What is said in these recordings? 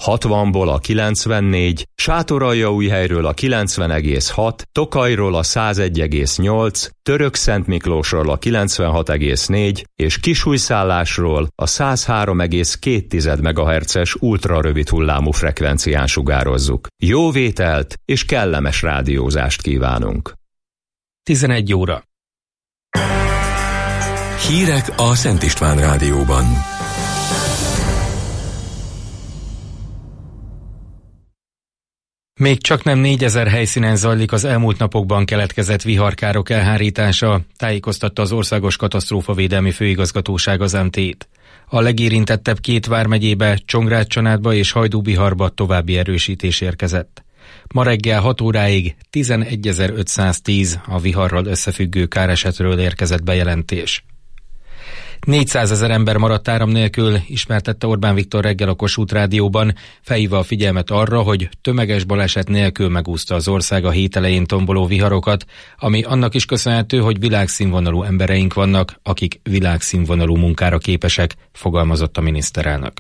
60-ból a 94, Sátoraljaújhelyről a 90,6, Tokajról a 101,8, Törökszentmiklósról a 96,4 és Kisújszállásról a 103,2 MHz-es ultrarövid hullámú frekvencián sugározzuk. Jó vételt és kellemes rádiózást kívánunk! 11 óra. Hírek a Szent István Rádióban. Még csak nem 4000 helyszínen zajlik az elmúlt napokban keletkezett viharkárok elhárítása, tájékoztatta az Országos Katasztrófavédelmi Főigazgatóság az MT-t. A legérintettebb 2 vármegyébe, Csongrád-Csanádba és Hajdú-Biharba további erősítés érkezett. Ma reggel 6 óráig 11.510 a viharral összefüggő káresetről érkezett bejelentés. 400 000 ember maradt áram nélkül, ismertette Orbán Viktor reggel a Kossuth Rádióban, felhívva a figyelmet arra, hogy tömeges baleset nélkül megúszta az ország a hét elején tomboló viharokat, ami annak is köszönhető, hogy világszínvonalú embereink vannak, akik világszínvonalú munkára képesek, fogalmazott a miniszterelnök.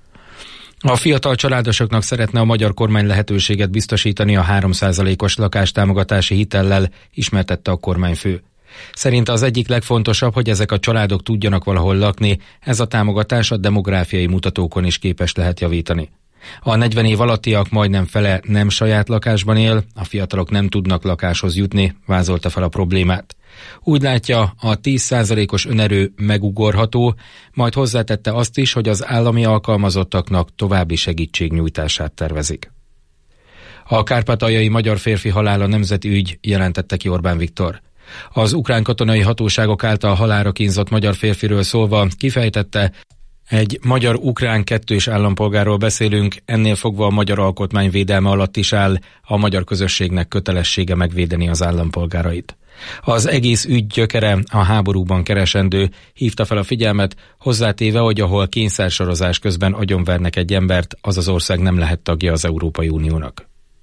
A fiatal családosoknak szeretne a magyar kormány lehetőséget biztosítani a 3%-os lakástámogatási hitellel, ismertette a kormányfő. Szerinte az egyik legfontosabb, hogy ezek a családok tudjanak valahol lakni, ez a támogatás a demográfiai mutatókon is képes lehet javítani. A 40 év alattiak majdnem fele nem saját lakásban él, a fiatalok nem tudnak lakáshoz jutni, vázolta fel a problémát. Úgy látja, a 10%-os önerő megugorható, majd hozzátette azt is, hogy az állami alkalmazottaknak további segítségnyújtását tervezik. A kárpátaljai magyar férfi halála nemzeti ügy, jelentette ki Orbán Viktor. Az ukrán katonai hatóságok által halálra kínzott magyar férfiről szólva kifejtette, egy magyar-ukrán kettős állampolgárról beszélünk, ennél fogva a magyar alkotmány védelme alatt is áll, a magyar közösségnek kötelessége megvédeni az állampolgárait. Az egész ügy gyökere a háborúban keresendő, hívta fel a figyelmet, hozzátéve, hogy ahol kényszersorozás közben agyonvernek egy embert, az az ország nem lehet tagja az Európai Uniónak.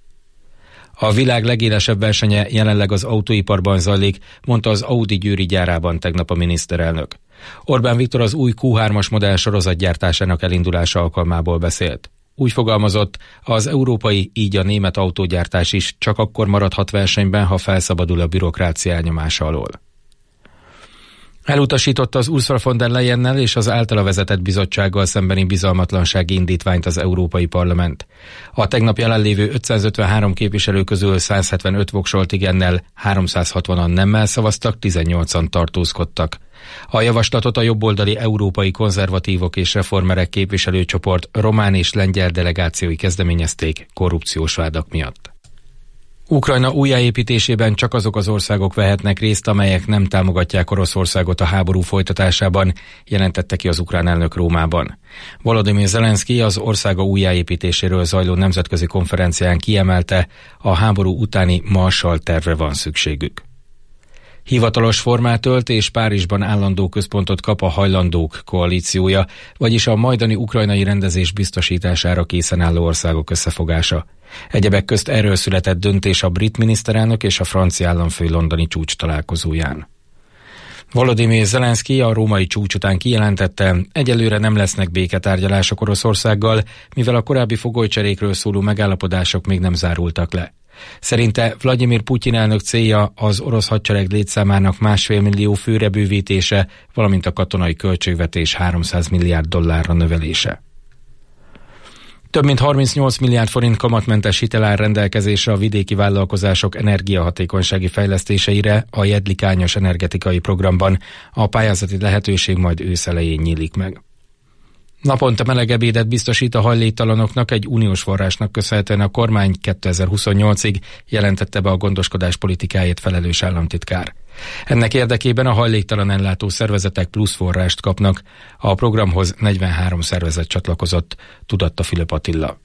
A világ legélesebb versenye jelenleg az autóiparban zajlik, mondta az Audi győri gyárában tegnap a miniszterelnök. Orbán Viktor az új Q3-as modell sorozatgyártásának elindulása alkalmából beszélt. Úgy fogalmazott, az európai, így a német autógyártás is csak akkor maradhat versenyben, ha felszabadul a bürokrácia elnyomása alól. Elutasította az Ursula von der Leyennel és az általa vezetett bizottsággal szembeni bizalmatlansági indítványt az Európai Parlament. A tegnap jelenlévő 553 képviselő közül 175 voksolt igennel, 360-an nemmel szavaztak, 18-an tartózkodtak. A javaslatot a jobboldali európai konzervatívok és reformerek képviselőcsoport román és lengyel delegációi kezdeményezték korrupciós vádak miatt. Ukrajna újjáépítésében csak azok az országok vehetnek részt, amelyek nem támogatják Oroszországot a háború folytatásában, jelentette ki az ukrán elnök Rómában. Volodymyr Zelenszky az országa újjáépítéséről zajló nemzetközi konferencián kiemelte, a háború utáni Marshall tervre van szükségük. Hivatalos formát ölt és Párizsban állandó központot kap a hajlandók koalíciója, vagyis a majdani ukrajnai rendezés biztosítására készen álló országok összefogása. Egyebek közt erről született döntés a brit miniszterelnök és a francia államfő londoni csúcs találkozóján. Volodymyr Zelenszky a római csúcs után kijelentette, egyelőre nem lesznek béketárgyalások Oroszországgal, mivel a korábbi fogolycserékről szóló megállapodások még nem zárultak le. Szerinte Vladimir Putyin elnök célja az orosz hadsereg létszámának 1,5 millió főre bővítése, valamint a katonai költségvetés $300 milliárd növelése. Több mint 38 milliárd forint kamatmentes hitel áll rendelkezésre a vidéki vállalkozások energiahatékonysági fejlesztéseire a Jedlikányos energetikai programban. A pályázati lehetőség majd ősz elején nyílik meg. Naponta meleg ebédet biztosít a hajléktalanoknak egy uniós forrásnak köszönhetően a kormány 2028-ig, jelentette be a gondoskodás politikáért felelős államtitkár. Ennek érdekében a hajléktalan ellátó szervezetek plusz forrást kapnak. A programhoz 43 szervezet csatlakozott, tudatta Fülöp Attila.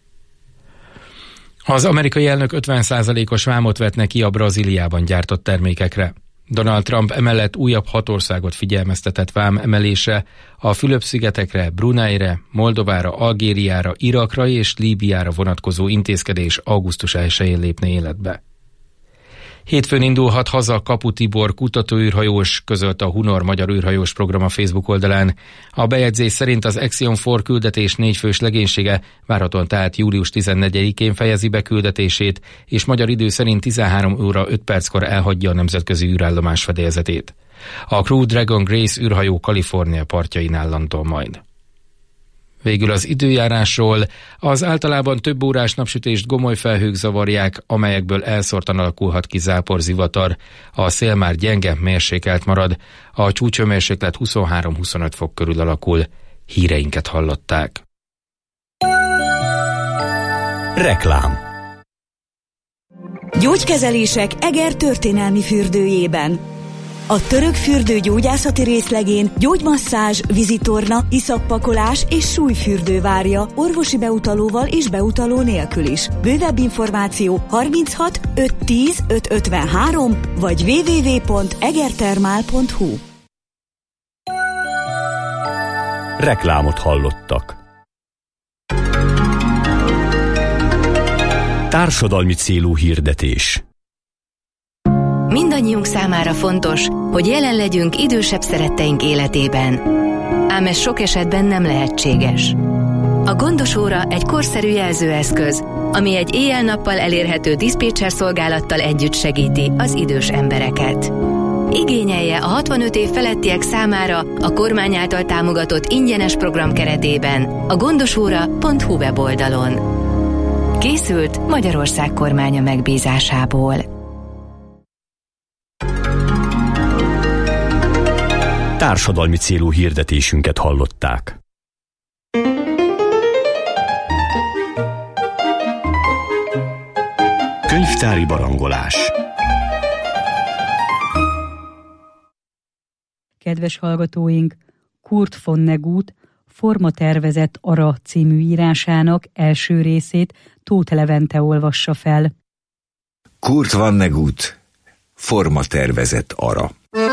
Az amerikai elnök 50%-os vámot vetne ki a Brazíliában gyártott termékekre. Donald Trump emellett újabb 6 országot figyelmeztetett vám emelésre, a Fülöp-szigetekre, Bruneire, Moldovára, Algériára, Irakra és Líbiára vonatkozó intézkedés augusztus 1-én lépne életbe. Hétfőn indulhat haza Kapu Tibor kutatóűrhajós, közölte a Hunor Magyar űrhajós program a Facebook oldalán. A bejegyzés szerint az Axiom 4 küldetés 4 fős legénysége várhatóan tehát július 14-én fejezi be küldetését, és magyar idő szerint 13 óra 5 perckor elhagyja a nemzetközi űrállomás fedélzetét. A Crew Dragon Grace űrhajó Kalifornia partjainál landol majd. Végül az időjárásról. Az általában több órás napsütést gomoly felhők zavarják, amelyekből elszórtan alakulhat ki záporzivatar. A szél már gyenge, mérsékelt marad. A csúcshőmérséklet 23-25 fok körül alakul. Híreinket hallották. Reklám. Gyógykezelések Eger történelmi fürdőjében. A Török fürdő gyógyászati részlegén gyógymasszázs, vizitorna, iszappakolás és súlyfürdő várja orvosi beutalóval és beutaló nélkül is. Bővebb információ 36 510 553 vagy www.egertermál.hu. Reklámot hallottak. Társadalmi célú hirdetés. Mindannyiunk számára fontos, hogy jelen legyünk idősebb szeretteink életében. Ám ez sok esetben nem lehetséges. A gondos óra egy korszerű jelzőeszköz, ami egy éjjel-nappal elérhető diszpécser szolgálattal együtt segíti az idős embereket. Igényelje a 65 év felettiek számára a kormány által támogatott ingyenes program keretében a gondosóra.hu weboldalon. Készült Magyarország kormánya megbízásából. Társadalmi célú hirdetésünket hallották. Könyvtári barangolás. Kedves hallgatóink, Kurt Vonnegut Formatervezett Ara című írásának első részét Tóth Levente olvassa fel. Kurt Vonnegut Formatervezett Ara.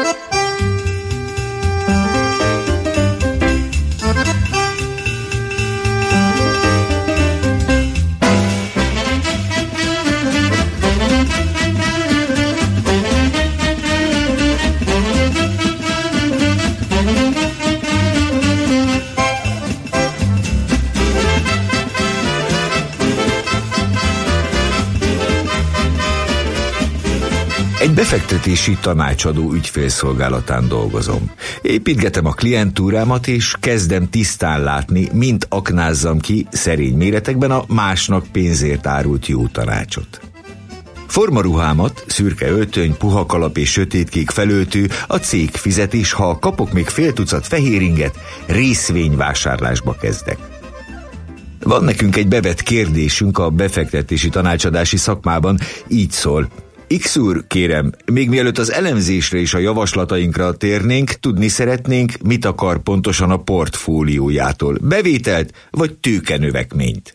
Egy befektetési tanácsadó ügyfélszolgálatán dolgozom. Építgetem a klientúrámat, és kezdem tisztán látni, mint aknázzam ki szerény méretekben a másnak pénzért árult jó tanácsot. Formaruhámat, szürke öltöny, puha kalap és sötétkék felöltő a cég fizet, és ha kapok még fél tucat fehéringet, részvényvásárlásba kezdek. Van nekünk egy bevett kérdésünk a befektetési tanácsadási szakmában, így szól: X úr, kérem, még mielőtt az elemzésre és a javaslatainkra térnénk, tudni szeretnénk, mit akar pontosan a portfóliójától, bevételt vagy tőkenövekményt.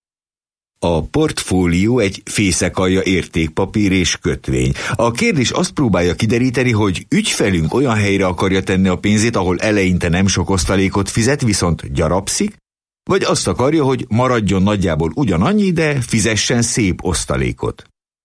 A portfólió egy fészekalja értékpapír és kötvény. A kérdés azt próbálja kideríteni, hogy ügyfelünk olyan helyre akarja tenni a pénzét, ahol eleinte nem sok osztalékot fizet, viszont gyarapszik, vagy azt akarja, hogy maradjon nagyjából ugyanannyi, de fizessen szép osztalékot.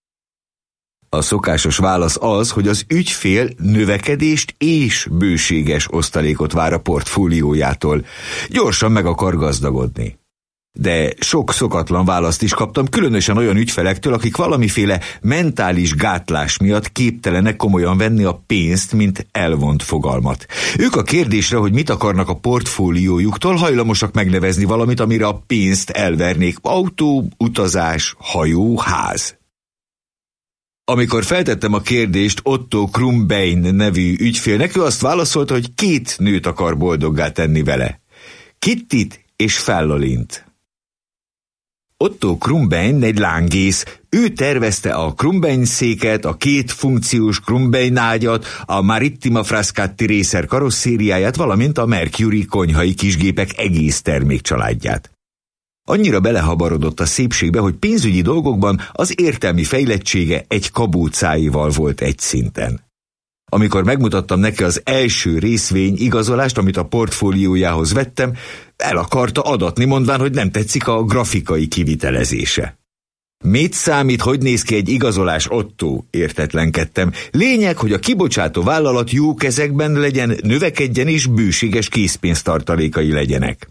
A szokásos válasz az, hogy az ügyfél növekedést és bőséges osztalékot vár a portfóliójától. Gyorsan meg akar gazdagodni. De sok szokatlan választ is kaptam, különösen olyan ügyfelektől, akik valamiféle mentális gátlás miatt képtelenek komolyan venni a pénzt, mint elvont fogalmat. Ők a kérdésre, hogy mit akarnak a portfóliójuktól, hajlamosak megnevezni valamit, amire a pénzt elvernék: autó, utazás, hajó, ház. Amikor feltettem a kérdést Otto Krumbein nevű ügyfélnek, ő azt válaszolta, hogy 2 nőt akar boldoggá tenni vele: Kittit és Fellolint. Otto Krumbein egy lángész. Ő tervezte a Krumbein széket, a 2 funkciós Krumbein ágyat, a Marittima Frascati Racer karosszériáját, valamint a Mercury konyhai kisgépek egész termékcsaládját. Annyira belehabarodott a szépségbe, hogy pénzügyi dolgokban az értelmi fejlettsége egy kabócáival volt egy szinten. Amikor megmutattam neki az első részvény igazolást, amit a portfóliójához vettem, el akarta adatni, mondván, hogy nem tetszik a grafikai kivitelezése. Mit számít, hogy néz ki egy igazolás, Otto? Értetlenkedtem. Lényeg, hogy a kibocsátó vállalat jó kezekben legyen, növekedjen és bőséges készpénztartalékai legyenek.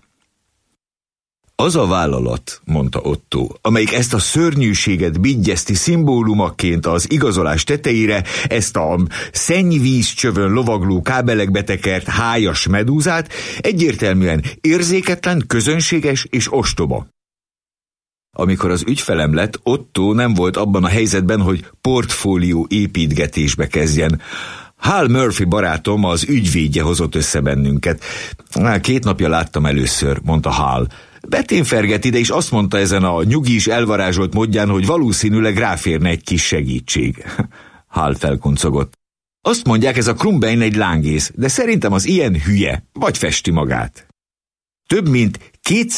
Az a vállalat, mondta Otto, amelyik ezt a szörnyűséget bigyezti szimbólumaként az igazolás tetejére, ezt a szennyvízcsövön lovagló kábelekbe tekert hájas medúzát, egyértelműen érzéketlen, közönséges és ostoba. Amikor az ügyfelem lett, Otto nem volt abban a helyzetben, hogy portfólió építgetésbe kezdjen. Hal Murphy barátom, az ügyvédje hozott össze bennünket. 2 napja láttam először, mondta Hal. Beténfergett ide, és azt mondta ezen a nyugis elvarázsolt módján, hogy valószínűleg ráférne egy kis segítség. Hal felkuncogott. Azt mondják, ez a Krumbein egy lángész, de szerintem az ilyen hülye, vagy festi magát. Több mint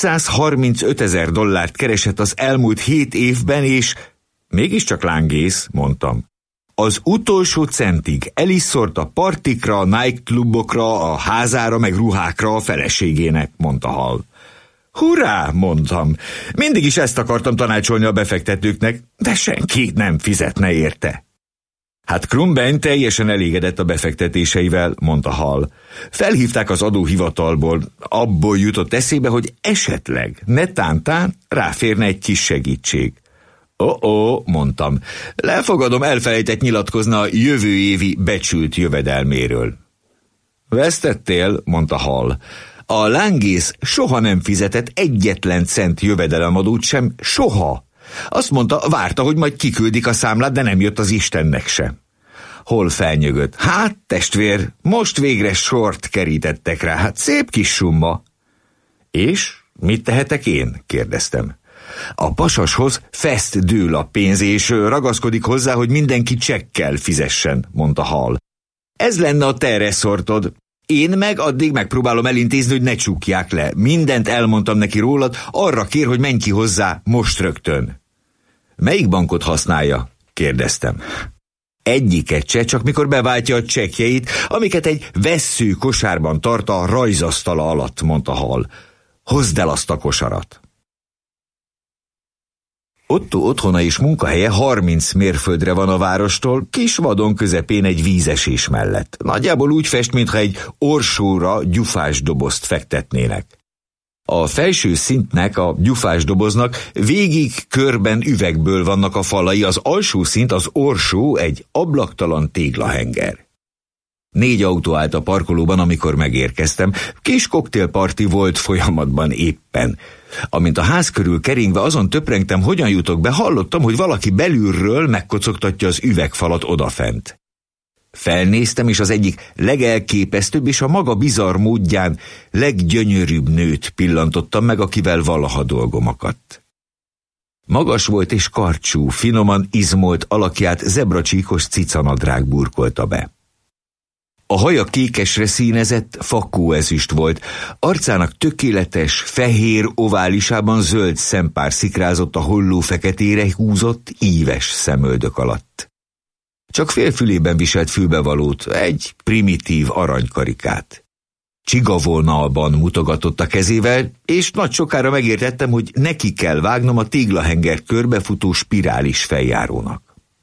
$235,000 keresett az elmúlt 7 évben, és mégiscsak lángész, mondtam. Az utolsó centig elisszort a partikra, a nightclubokra, a házára, meg ruhákra a feleségének, mondta Hal. Hurrá, mondtam. Mindig is ezt akartam tanácsolni a befektetőknek, de senki nem fizetne érte. Hát Krumbein teljesen elégedett a befektetéseivel, mondta Hal. Felhívták az adóhivatalból, abból jutott eszébe, hogy esetleg, netántán ráférne egy kis segítség. Mondtam, lefogadom, elfelejtett nyilatkozni a jövő évi becsült jövedelméről. Vesztettél, mondta Hal. A lángész soha nem fizetett egyetlen cent jövedelemadót sem, soha. Azt mondta, várta, hogy majd kiküldik a számlát, de nem jött az Istennek se. Hol felnyögött. Hát, testvér, most végre sort kerítettek rá, hát szép kis summa. És mit tehetek én? kérdeztem. A pasashoz fest dől a pénz, és ragaszkodik hozzá, hogy mindenki csekkel fizessen, mondta Hal. Ez lenne a te reszortod. Én meg addig megpróbálom elintézni, hogy ne csukják le. Mindent elmondtam neki rólad, arra kér, hogy menj ki hozzá most rögtön. Melyik bankot használja? kérdeztem. Egyiket se, csak mikor beváltja a csekkjeit, amiket egy vessző kosárban tart a rajzasztala alatt, mondta Hal. Hozd el azt a kosarat. Otto otthona és munkahelye 30 mérföldre van a várostól, kis vadon közepén egy vízesés mellett. Nagyjából úgy fest, mintha egy orsóra gyufás dobozt fektetnének. A felső szintnek, a gyufás doboznak végig körben üvegből vannak a falai, az alsó szint, az orsó egy ablaktalan téglahenger. 4 autó állt a parkolóban, amikor megérkeztem. Kis koktélparti volt folyamatban éppen. Amint a ház körül keringve azon töprengtem, hogyan jutok be, hallottam, hogy valaki belülről megkocogtatja az üvegfalat odafent. Felnéztem, és az egyik legelképesztőbb és a maga bizarr módján leggyönyörűbb nőt pillantottam meg, akivel valaha dolgom akadt. Magas volt és karcsú, finoman izmolt alakját zebracsíkos cicanadrág burkolta be. A haja kékesre színezett, fakóezüst volt, arcának tökéletes, fehér oválisában zöld szempár szikrázott a holló feketére húzott, íves szemöldök alatt. Csak félfülében viselt fülbevalót, egy primitív aranykarikát. Csigavolnalban mutogatott a kezével, és nagy sokára megértettem, hogy neki kell vágnom a téglahenger körbefutó spirális feljárónak.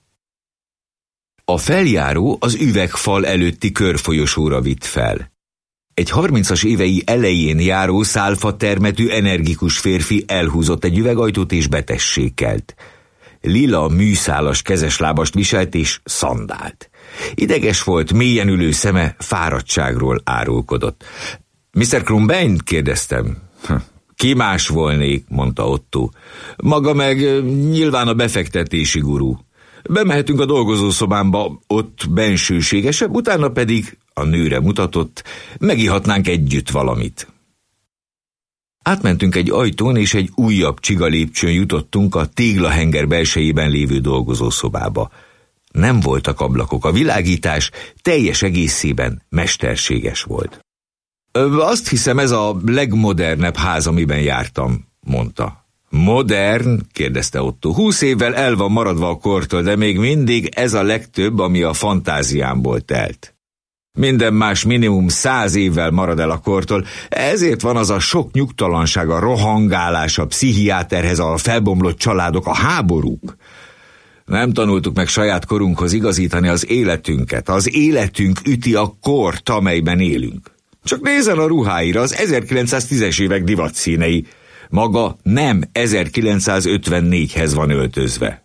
A feljáró az üvegfal előtti körfolyosóra vitt fel. Egy 30-as évei elején járó szálfa termetű energikus férfi elhúzott egy üvegajtót és betessékelt. Lila műszálas kezeslábast viselt és szandált. Ideges volt, mélyen ülő szeme fáradtságról árulkodott. Mr. Krumbein? kérdeztem. Ki más volnék, mondta Otto. Maga meg nyilván a befektetési gurú. Bemehetünk a dolgozószobámba, ott bensőségesebb, utána pedig, a nőre mutatott, megihatnánk együtt valamit. Átmentünk egy ajtón, és egy újabb csigalépcsőn jutottunk a téglahenger belsejében lévő dolgozószobába. Nem voltak ablakok, a világítás teljes egészében mesterséges volt. Azt hiszem, ez a legmodernebb ház, amiben jártam, mondta. Modern? kérdezte Otto. 20 évvel el van maradva a kortól, de még mindig ez a legtöbb, ami a fantáziámból telt. Minden más minimum 100 évvel marad el a kortól, ezért van az a sok nyugtalanság, a rohangálás, a pszichiáterhez, a felbomlott családok, a háborúk. Nem tanultuk meg saját korunkhoz igazítani az életünket. Az életünk üti a kort, amelyben élünk. Csak nézzen a ruháira, az 1910-es évek divatszínei. Maga nem 1954-hez van öltözve.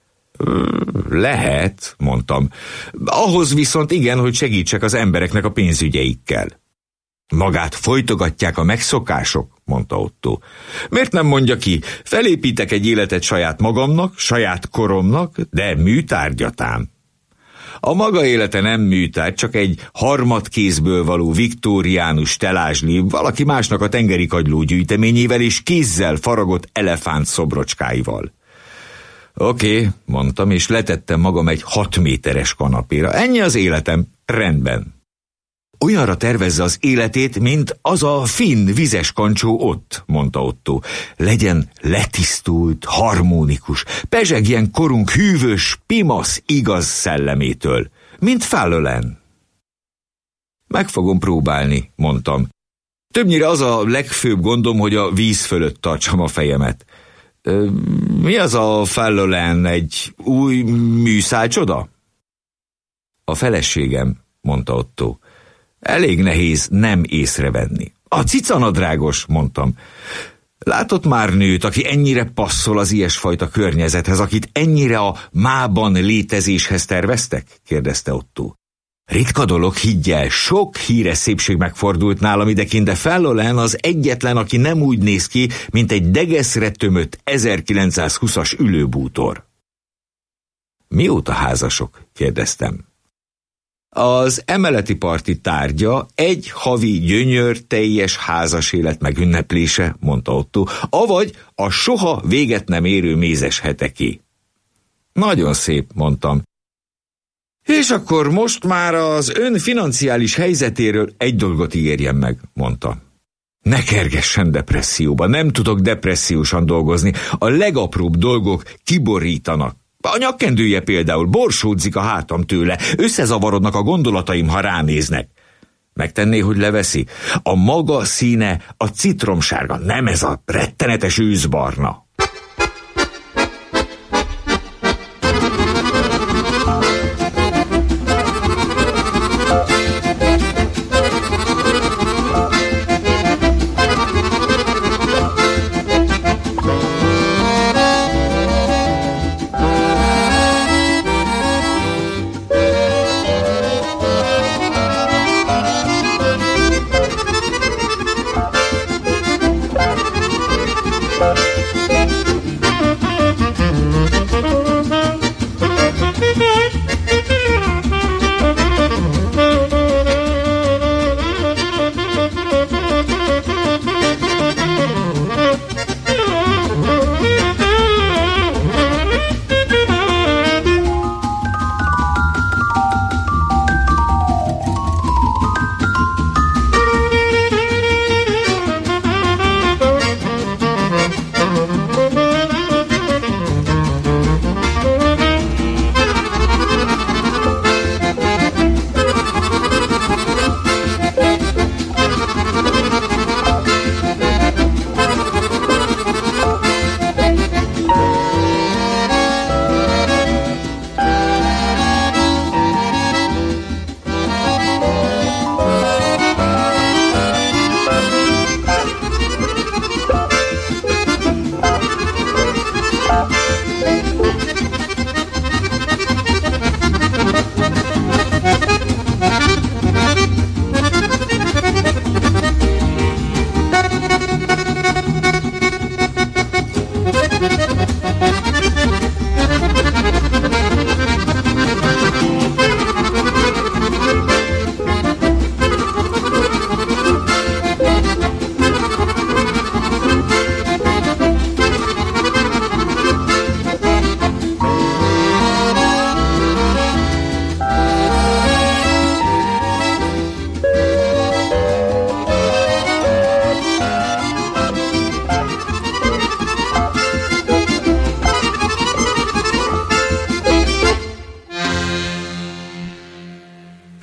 Lehet, mondtam. Ahhoz viszont igen, hogy segítsek az embereknek a pénzügyeikkel. Magát folytogatják a megszokások, mondta Otto. Miért nem mondja ki, felépítek egy életet saját magamnak, saját koromnak, de műtárgyatán. A maga élete nem műtárgy, csak egy harmadkézből való viktóriánus telázsli, valaki másnak a tengeri kagyló gyűjteményével és kézzel faragott elefánt szobrocskáival. Oké, mondtam, és letettem magam egy 6 méteres kanapéra. Ennyi az életem, rendben. Olyanra tervezze az életét, mint az a finn vizes kancsó ott, mondta Otto. Legyen letisztult, harmonikus, pezsegjen korunk hűvös, pimasz, igaz szellemétől, mint Fallon. Meg fogom próbálni, mondtam. Többnyire az a legfőbb gondom, hogy a víz fölött tartsam a fejemet. Mi az a Fallon, egy új műszájcsoda? A feleségem, mondta Otto. Elég nehéz nem észrevenni. A cicanadrágos, mondtam. Látott már nőt, aki ennyire passzol az ilyesfajta környezethez, akit ennyire a mában létezéshez terveztek? Kérdezte Otto. Ritka dolog, higgyel, sok híres szépség megfordult nálam idekint, de Fallon az egyetlen, aki nem úgy néz ki, mint egy degeszre tömött 1920-as ülőbútor. Mióta házasok? Kérdeztem. Az emeleti parti tárgya egy havi gyönyörteljes házas élet megünneplése, mondta Otto, avagy a soha véget nem érő mézes heteké. Nagyon szép, mondtam. És akkor most már az ön financiális helyzetéről egy dolgot ígérjen meg, mondta. Ne kergessen depresszióba, nem tudok depressziósan dolgozni, a legapróbb dolgok kiborítanak. A nyakkendője például borsódzik a hátam tőle, összezavarodnak a gondolataim, ha ránéznek. Megtenné, hogy leveszi? A maga színe a citromsárga, nem ez a rettenetes őszbarna.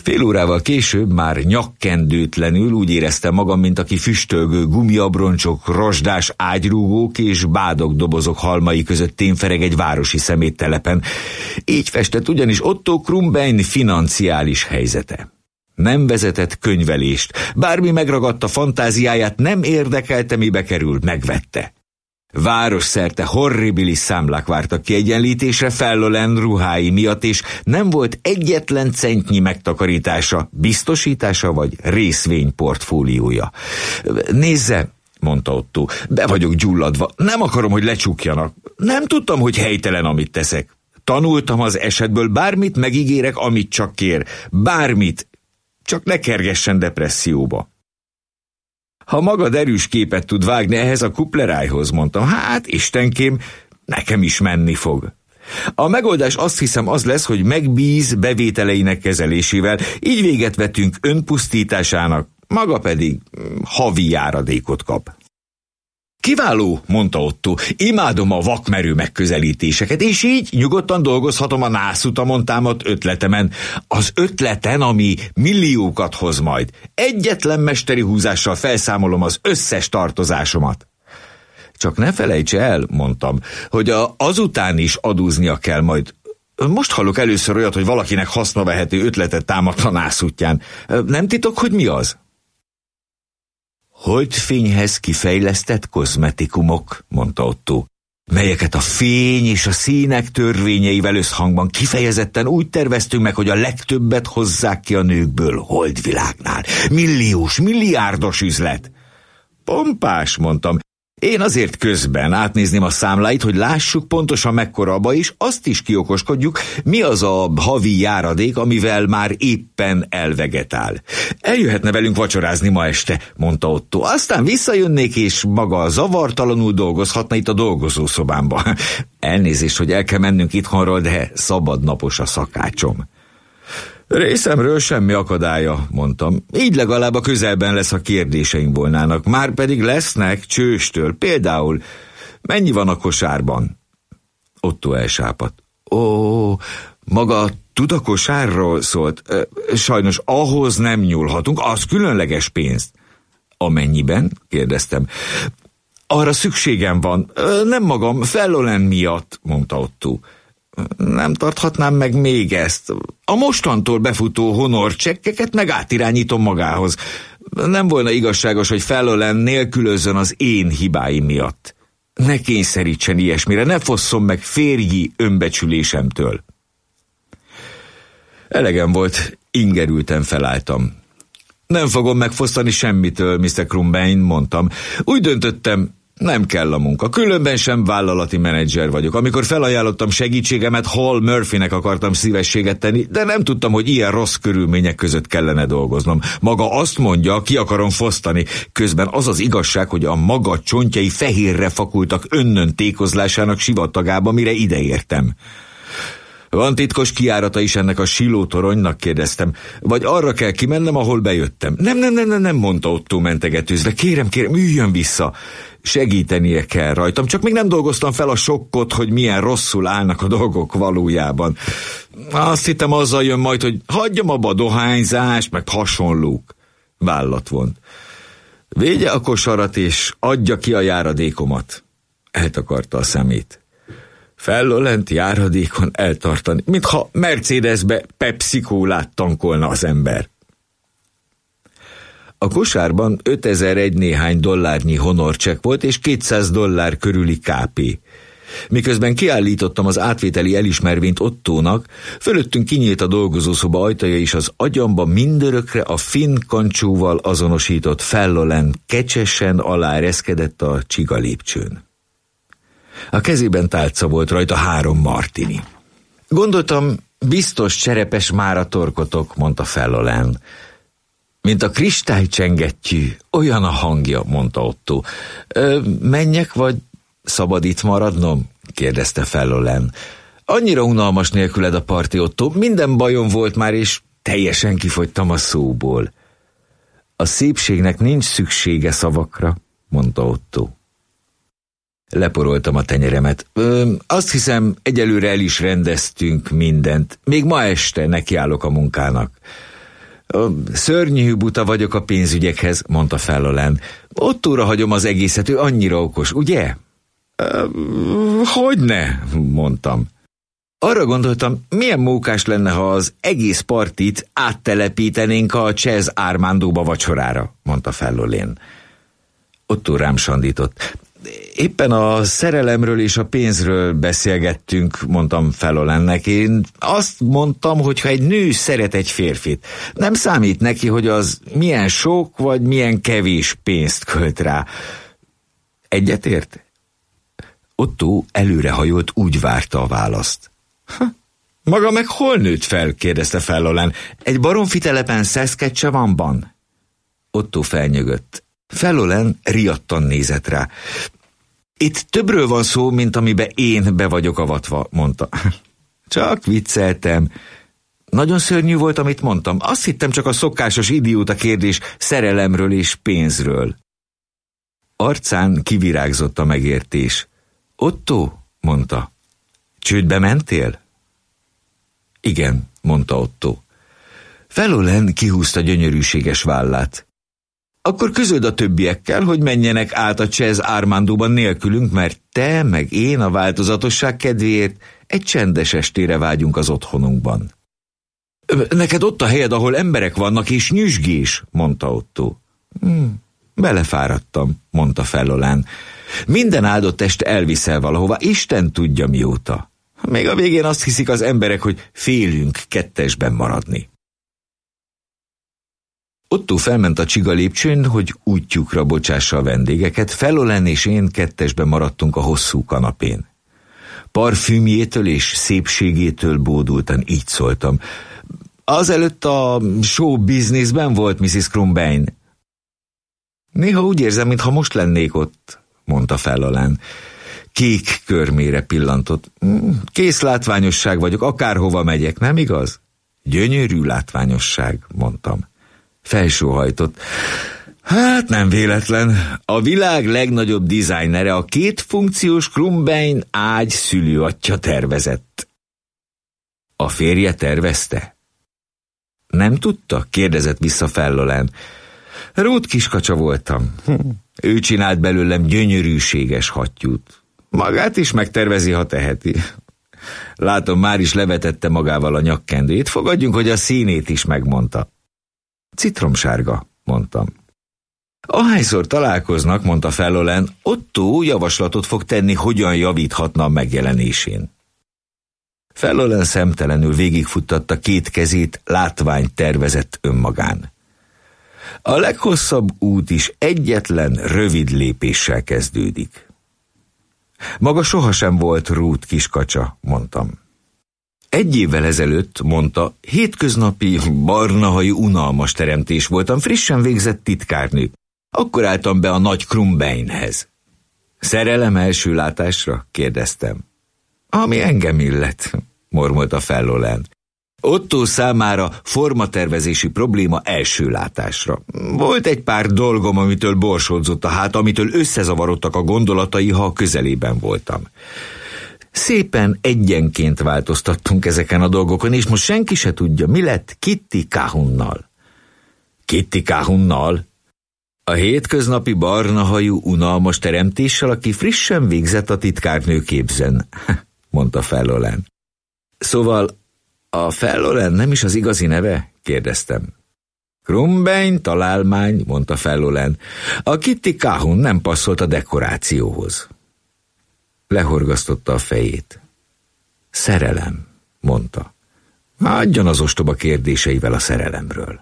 Fél órával később már nyakkendőtlenül úgy éreztem magam, mint aki füstölgő gumiabroncsok, rozsdás ágyrúgók és bádogdobozok halmai között témfereg egy városi szeméttelepen. Így festett ugyanis Otto Krumbein financiális helyzete. Nem vezetett könyvelést, bármi megragadta fantáziáját, nem érdekelte, mibe kerül, megvette. Városszerte horribilis számlák vártak kiegyenlítésre Fellolen ruhái miatt, és nem volt egyetlen centnyi megtakarítása, biztosítása vagy részvényportfóliója. Nézze, mondta Otto, be vagyok gyulladva, nem akarom, hogy lecsukjanak. Nem tudtam, hogy helytelen, amit teszek. Tanultam az esetből, bármit megígérek, amit csak kér. Bármit, csak ne kergessen depresszióba. Ha magad erős képet tud vágni ehhez a kuplerájhoz, mondtam, hát istenkém, nekem is menni fog. A megoldás azt hiszem az lesz, hogy megbíz bevételeinek kezelésével, így véget vetünk önpusztításának, maga pedig havi járadékot kap. Kiváló, mondta Otto, imádom a vakmerő megközelítéseket, és így nyugodtan dolgozhatom a nászutamon támadt ötletemen. Az ötleten, ami milliókat hoz majd. Egyetlen mesteri húzással felszámolom az összes tartozásomat. Csak ne felejts el, mondtam, hogy azután is adóznia kell majd. Most hallok először olyat, hogy valakinek hasznavehető ötletet támadt a nászútján. Nem titok, hogy mi az? Holdfényhez kifejlesztett kozmetikumok, mondta Otto, melyeket a fény és a színek törvényeivel összhangban kifejezetten úgy terveztünk meg, hogy a legtöbbet hozzák ki a nőkből holdvilágnál. Milliós, milliárdos üzlet. Pompás, mondtam. Én azért közben átnézném a számláit, hogy lássuk pontosan mekkora a baj, és azt is kiokoskodjuk, mi az a havi járadék, amivel már éppen elvegetál. Eljöhetne velünk vacsorázni ma este, mondta Otto. Aztán visszajönnék, és maga zavartalanul dolgozhatna itt a dolgozószobámba. Elnézést, hogy el kell mennünk itthonról, de szabadnapos a szakácsom. Részemről semmi akadálya, mondtam. Így legalább a közelben lesz, ha kérdéseim volnának. Márpedig lesznek csőstől. Például, mennyi van a kosárban? Otto elsápadt. Ó, maga tud a kosárról szólt? Sajnos ahhoz nem nyúlhatunk, az különleges pénzt. Amennyiben? Kérdeztem. Arra szükségem van. Nem magam, Fellolen miatt, mondta Otto. Nem tarthatnám meg még ezt. A mostantól befutó honorcsekkeket meg átirányítom magához. Nem volna igazságos, hogy Fellolen nélkülözzön az én hibáim miatt. Ne kényszerítsen ilyesmire, ne fosszon meg férji önbecsülésemtől. Elegem volt, ingerülten felálltam. Nem fogom megfosztani semmitől, Mr. Krumbein, mondtam. Úgy döntöttem, nem kell a munka, különben sem vállalati menedzser vagyok. Amikor felajánlottam segítségemet, Hall Murphynek akartam szívességet tenni, de nem tudtam, hogy ilyen rossz körülmények között kellene dolgoznom. Maga azt mondja, ki akarom fosztani. Közben az az igazság, hogy a maga csontjai fehérre fakultak önnön tékozlásának sivatagába, mire ideértem. Van titkos kijárata is ennek a silótoronynak, kérdeztem. Vagy arra kell kimennem, ahol bejöttem? Nem, mondta Otto mentegetőzve. Kérem, üljön vissza. Segítenie kell rajtam, csak még nem dolgoztam fel a sokkot, hogy milyen rosszul állnak a dolgok valójában. Azt hittem, azzal jön majd, hogy hagyjam abba a dohányzást, meg hasonlók. Vállat vont. Végye a kosarat, és adja ki a járadékomat. Eltakarta a szemét. Fellolent járadékon eltartani, mintha Mercedesbe Pepsi-kólát tankolna az ember. A kosárban 5001 néhány dollárnyi honorcsekk volt, és $200 körüli KP. Miközben kiállítottam az átvételi elismervényt Ottónak, fölöttünk kinyílt a dolgozószoba ajtaja, és az agyamba mindörökre a finn kancsóval azonosított Fellolen kecsesen aláereszkedett a csiga lépcsőn. A kezében tálca volt, rajta 3 martini. Gondoltam, biztos cserepes már a torkotok, mondta Fellolen. Mint a kristálycsengettyű, olyan a hangja, mondta Otto. Menjek, vagy szabad itt maradnom? Kérdezte Fellolen. Annyira unalmas nélküled a parti, Otto, minden bajom volt már, és teljesen kifogytam a szóból. A szépségnek nincs szüksége szavakra, mondta Otto. Leporoltam a tenyeremet. Azt hiszem, egyelőre el is rendeztünk mindent. Még ma este nekiállok a munkának. Szörnyű buta vagyok a pénzügyekhez, mondta Fallon. Ottóra hagyom az egészet, ő annyira okos, ugye? Hogyne, mondtam. Arra gondoltam, milyen mókás lenne, ha az egész partit áttelepítenénk a Chess Armandóba vacsorára, mondta Fallon. Ottó rám sandított. Éppen a szerelemről és a pénzről beszélgettünk, mondtam Fallonnek. Én azt mondtam, hogy ha egy nő szeret egy férfit, nem számít neki, hogy az milyen sok vagy milyen kevés pénzt költ rá. Egyetért? Ottó előrehajolt, úgy várta a választ. Maga meg hol nőtt fel? kérdezte Fallon. Egy baromfi telepen Saskatchewanban? Ottó felnyögött. Fallon riadtan nézett rá. Itt többről van szó, mint amiben én be vagyok avatva, mondta. Csak vicceltem. Nagyon szörnyű volt, amit mondtam. Azt hittem, csak a szokásos idióta kérdés szerelemről és pénzről. Arcán kivirágzott a megértés. Ottó, mondta. Csődbe mentél? Igen, mondta Ottó. Fallon kihúzta gyönyörűséges vállát. Akkor közöld a többiekkel, hogy menjenek át a Chess Armandóban nélkülünk, mert te meg én a változatosság kedvéért egy csendes estére vágyunk az otthonunkban. Neked ott a helyed, ahol emberek vannak, és nyüzsgés, mondta Ottó. Belefáradtam, mondta Fallon. Minden áldott este elviszel valahova, Isten tudja mióta. Még a végén azt hiszik az emberek, hogy félünk kettesben maradni. Ottó felment a csiga lépcsőn, hogy útjukra bocsássa a vendégeket. Fallon és én kettesben maradtunk a hosszú kanapén. Parfümjétől és szépségétől bódultan így szóltam. Azelőtt a show businessben volt Mrs. Krumbein. Néha úgy érzem, mintha most lennék ott, mondta Fallon. Kék körmére pillantott. Kész látványosság vagyok, akárhova megyek, nem igaz? Gyönyörű látványosság, mondtam. Felsóhajtott. Hát nem véletlen. A világ legnagyobb dizájnere, a 2 funkciós Krumbein ágy szülőatya tervezett. A férje tervezte? Nem tudta? Kérdezett vissza Fallon. Ruth kiskacsa voltam. Ő csinált belőlem gyönyörűséges hattyút. Magát is megtervezi, ha teheti. Látom, már is levetette magával a nyakkendőjét. Fogadjunk, hogy a színét is megmondta. Citromsárga, mondtam. Ahányszor találkoznak, mondta Fallon, Ottó javaslatot fog tenni, hogyan javíthatna a megjelenésén. Fallon szemtelenül végigfuttatta 2 kezét, látvány tervezett önmagán. A leghosszabb út is egyetlen rövid lépéssel kezdődik. Maga sohasem volt Ruth kiskacsa, mondtam. 1 évvel ezelőtt, mondta, hétköznapi, barnahajú, unalmas teremtés voltam, frissen végzett titkárnő. Akkor álltam be a nagy Krumbeinhez. Szerelem első látásra? kérdeztem. Ami engem illet, mormolta Fallon. Ottó számára formatervezési probléma első látásra. Volt egy pár dolgom, amitől borsódzott a hát, amitől összezavarodtak a gondolatai, ha a közelében voltam. Szépen egyenként változtattunk ezeken a dolgokon, és most senki se tudja, mi lett Kitty Cahunnal. Kitty Cahunnal? A hétköznapi barnahajú, unalmas teremtéssel, aki frissen végzett a titkárnő képzen, mondta Fallon. Szóval a Fallon nem is az igazi neve? kérdeztem. Krumbein találmány, mondta Fallon. A Kitty Cahun nem passzolt a dekorációhoz. Lehorgasztotta a fejét. Szerelem, mondta. Adjon az ostoba kérdéseivel a szerelemről.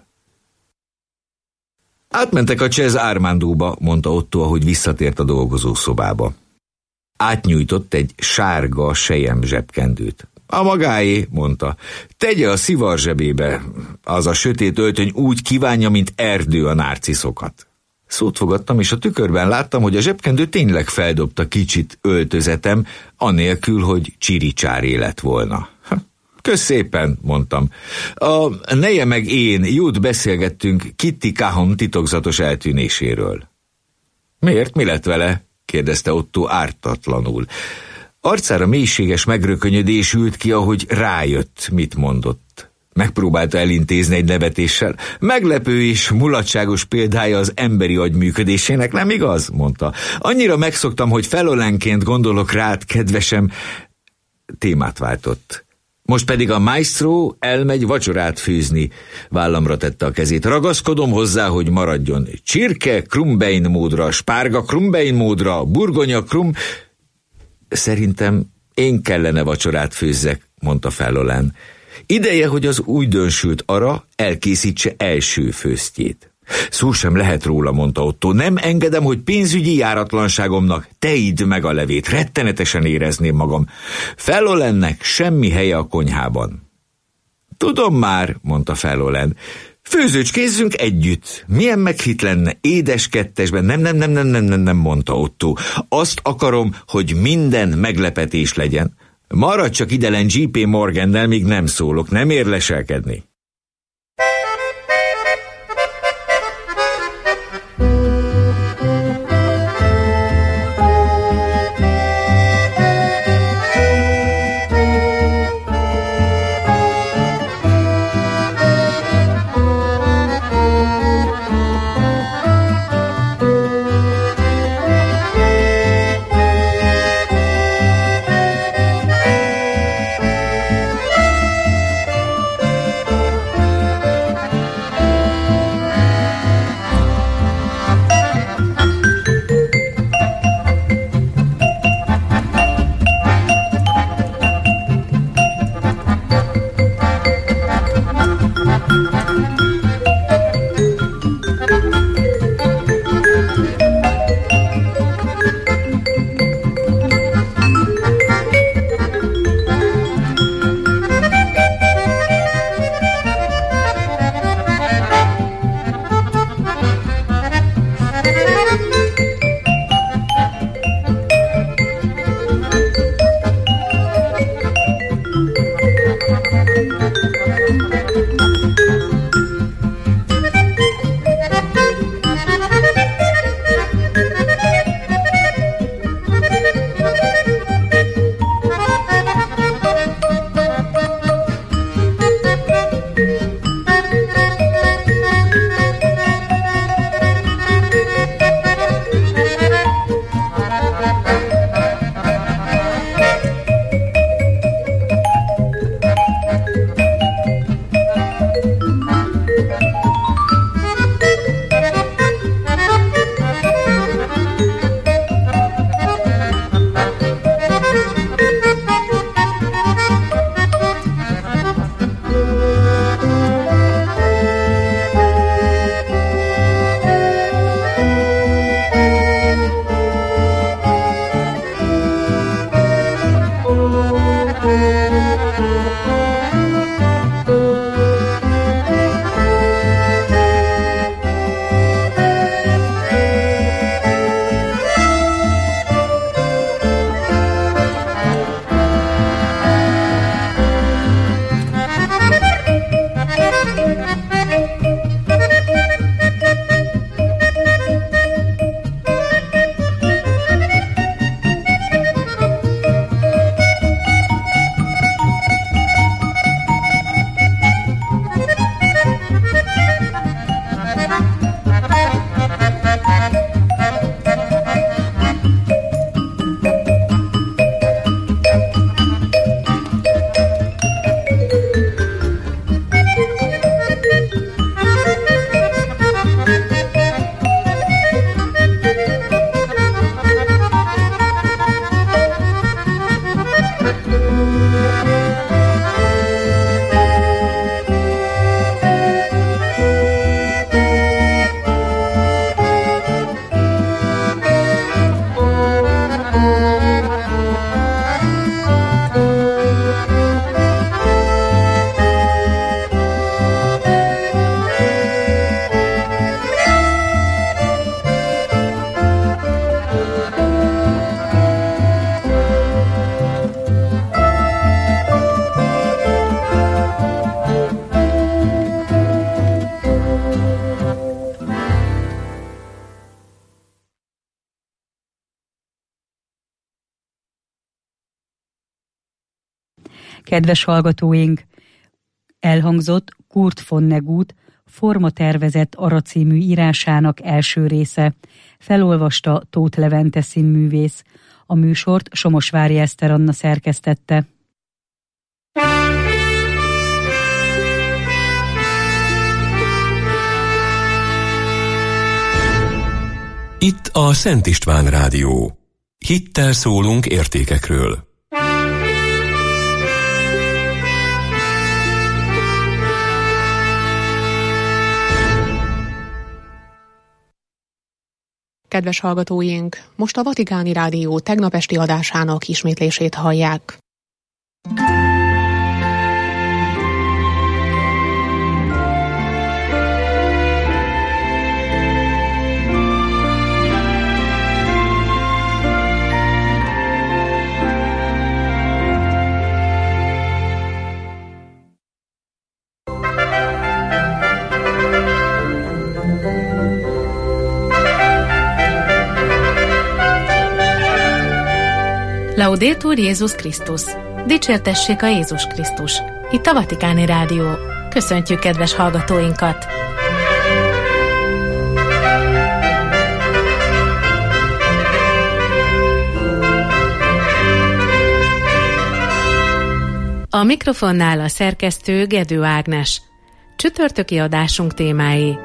Átmentek a Chess Armandóba, mondta Ottó, ahogy visszatért a dolgozószobába. Átnyújtott egy sárga sejem zsebkendőt. A magáé, mondta. Tegye a szivar zsebébe. Az a sötét öltöny úgy kívánja, mint erdő a nárciszokat. Szót fogadtam, és a tükörben láttam, hogy a zsebkendő tényleg feldobta kicsit öltözetem, anélkül, hogy csiricsári lett volna. Kösz szépen, mondtam. A neje meg én jót beszélgettünk Kitty Cahun titokzatos eltűnéséről. Miért? Mi lett vele? kérdezte Ottó ártatlanul. Arcára mélységes megrökönyödés ült ki, ahogy rájött, mit mondott. Megpróbálta elintézni egy nevetéssel. Meglepő és mulatságos példája az emberi agy működésének, nem igaz? Mondta. Annyira megszoktam, hogy felolenként gondolok rád, kedvesem. Témát váltott. Most pedig a maestro elmegy vacsorát főzni. Vállamra tette a kezét. Ragaszkodom hozzá, hogy maradjon. Csirke krumbein módra, spárga krumbein módra, burgonya Szerintem én kellene vacsorát főzzek, mondta Fallon. Ideje, hogy az újdonsült ara elkészítse első főztjét. Szó sem lehet róla, mondta Otto. Nem engedem, hogy pénzügyi járatlanságomnak te idd meg a levét. Rettenetesen érezném magam. Fallonnek semmi helye a konyhában. Tudom már, mondta Fallon. Főzőcskézzünk együtt. Milyen meghit lenne édes kettesben. Nem, mondta Otto. Azt akarom, hogy minden meglepetés legyen. Maradj csak idelen J.P. Morgannel, míg nem szólok. Nem ér leselkedni. Kedves hallgatóink, Elhangzott Kurt Vonnegut Formatervezett Ara című írásának első része. Felolvasta Tóth Levente színművész. A műsort Somosvári Eszter Anna szerkesztette. Itt a Szent István Rádió. Hittel szólunk értékekről. Kedves hallgatóink, most a Vatikáni Rádió tegnap esti adásának ismétlését hallják. Laudetur Jézus Krisztus! Dicsértessék a Jézus Krisztus! Itt a Vatikáni Rádió. Köszöntjük kedves hallgatóinkat! A mikrofonnál a szerkesztő Gedő Ágnes. Csütörtöki adásunk témái.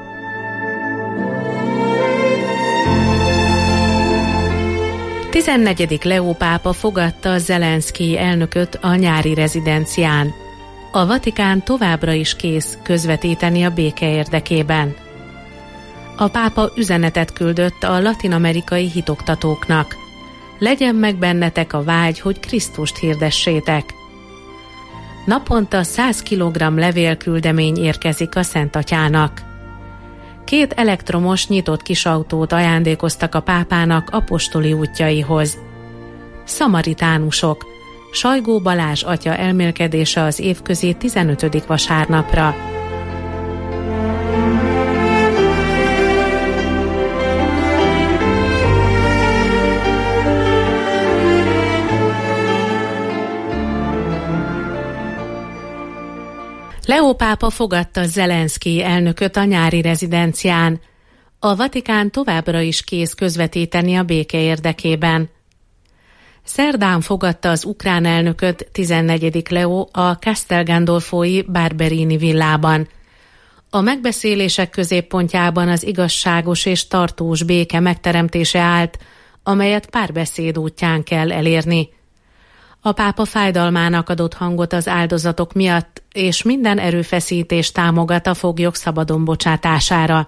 A 14. Leó pápa fogadta Zelenszkij elnököt a nyári rezidencián. A Vatikán továbbra is kész közvetíteni a béke érdekében. A pápa üzenetet küldött a latin-amerikai hitoktatóknak. Legyen meg bennetek a vágy, hogy Krisztust hirdessétek. Naponta 100 kg levélküldemény érkezik a Szent Atyának. 2 elektromos nyitott kisautót ajándékoztak a pápának apostoli útjaihoz. Szamaritánusok. Sajgó Balázs atya elmélkedése az évközi 15. vasárnapra. Leó pápa fogadta Zelenszkij elnököt a nyári rezidencián. A Vatikán továbbra is kész közvetíteni a béke érdekében. Szerdán fogadta az ukrán elnököt 14. Leó a Castel Gandolfoi Barberini villában. A megbeszélések középpontjában az igazságos és tartós béke megteremtése állt, amelyet párbeszéd útján kell elérni. A pápa fájdalmának adott hangot az áldozatok miatt, és minden erőfeszítést támogat a foglyok szabadon bocsátására.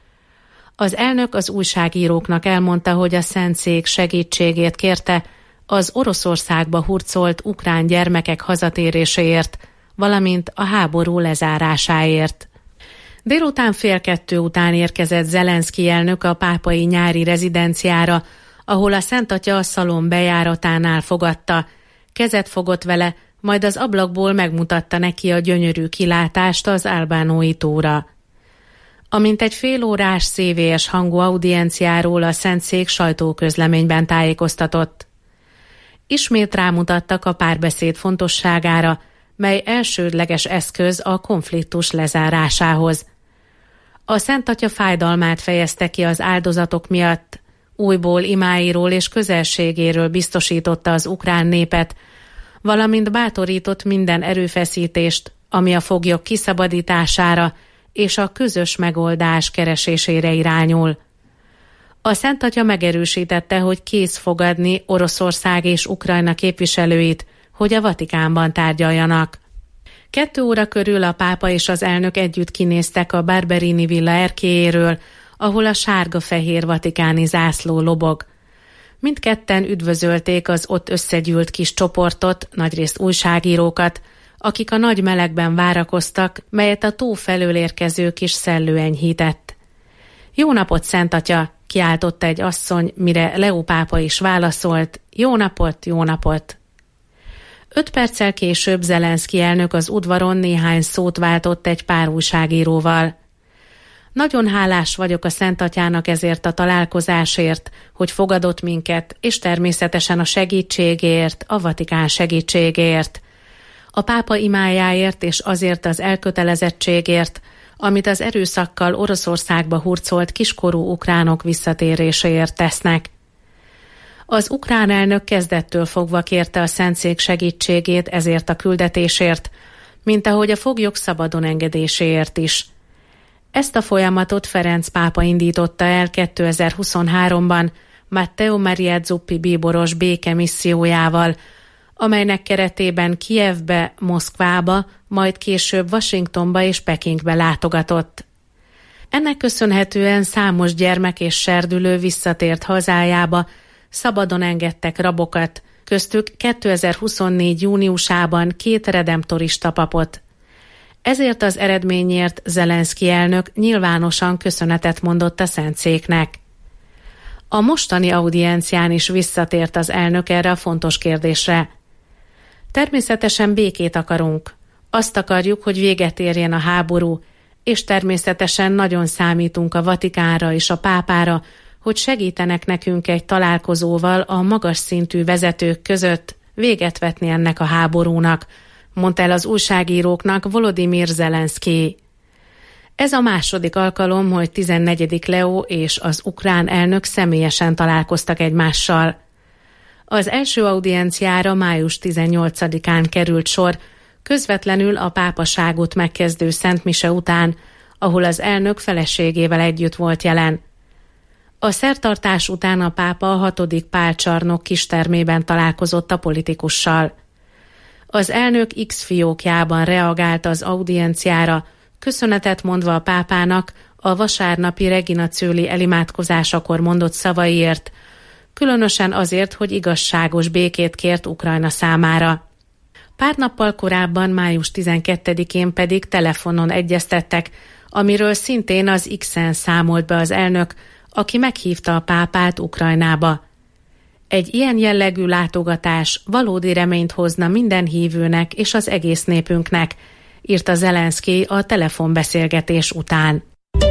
Az elnök az újságíróknak elmondta, hogy a Szentszék segítségét kérte az Oroszországba hurcolt ukrán gyermekek hazatéréséért, valamint a háború lezárásáért. Délután 1:30 után érkezett Zelenszkij elnök a pápai nyári rezidenciára, ahol a Szent Atya a szalon bejáratánál fogadta, kezet fogott vele, majd az ablakból megmutatta neki a gyönyörű kilátást az Albánói tóra. Amint egy félórás szévélyes hangú audienciáról a Szentszék sajtóközleményben tájékoztatott. Ismét rámutattak a párbeszéd fontosságára, mely elsődleges eszköz a konfliktus lezárásához. A Szent Atya fájdalmát fejezte ki az áldozatok miatt, újból imáiról és közelségéről biztosította az ukrán népet, valamint bátorított minden erőfeszítést, ami a foglyok kiszabadítására és a közös megoldás keresésére irányul. A Szent Atya megerősítette, hogy kész fogadni Oroszország és Ukrajna képviselőit, hogy a Vatikánban tárgyaljanak. 2 óra körül a pápa és az elnök együtt kinéztek a Barberini villa erkélyéről, ahol a sárga-fehér vatikáni zászló lobog. Mindketten üdvözölték az ott összegyűlt kis csoportot, nagyrészt újságírókat, akik a nagy melegben várakoztak, melyet a tó felől érkező kis szellő enyhített. Jó napot, Szent Atya! Kiáltotta egy asszony, mire Leó pápa is válaszolt, jó napot, jó napot! 5 perccel később Zelenszkij elnök az udvaron néhány szót váltott egy pár újságíróval. Nagyon hálás vagyok a Szent Atyának ezért a találkozásért, hogy fogadott minket, és természetesen a segítségért, a Vatikán segítségért. A pápa imájáért és azért az elkötelezettségért, amit az erőszakkal Oroszországba hurcolt kiskorú ukránok visszatéréséért tesznek. Az ukrán elnök kezdettől fogva kérte a Szentszék segítségét ezért a küldetésért, mint ahogy a foglyok szabadon engedéséért is. Ezt a folyamatot Ferenc pápa indította el 2023-ban Matteo Maria Zuppi bíboros békemissziójával, amelynek keretében Kijevbe, Moszkvába, majd később Washingtonba és Pekingbe látogatott. Ennek köszönhetően számos gyermek és serdülő visszatért hazájába, szabadon engedtek rabokat, köztük 2024. júniusában 2 redemptorista papot. Ezért az eredményért Zelenszky elnök nyilvánosan köszönetet mondott a Szentszéknek. A mostani audiencián is visszatért az elnök erre a fontos kérdésre. Természetesen békét akarunk. Azt akarjuk, hogy véget érjen a háború, és természetesen nagyon számítunk a Vatikánra és a pápára, hogy segítenek nekünk egy találkozóval a magas szintű vezetők között véget vetni ennek a háborúnak, mondta el az újságíróknak Volodymyr Zelenszky. Ez a második alkalom, hogy 14. Leó és az ukrán elnök személyesen találkoztak egymással. Az első audienciára május 18-án került sor, közvetlenül a pápaságot megkezdő Szent Mise után, ahol az elnök feleségével együtt volt jelen. A szertartás után a pápa a 6. Pál csarnok kistermében találkozott a politikussal. Az elnök X fiókjában reagált az audienciára, köszönetet mondva a pápának a vasárnapi Regina Coeli elimádkozásakor mondott szavaiért, különösen azért, hogy igazságos békét kért Ukrajna számára. Pár nappal korábban, május 12-én pedig telefonon egyeztettek, amiről szintén az X-en számolt be az elnök, aki meghívta a pápát Ukrajnába. Egy ilyen jellegű látogatás valódi reményt hozna minden hívőnek és az egész népünknek, írta Zelenszky a telefonbeszélgetés után.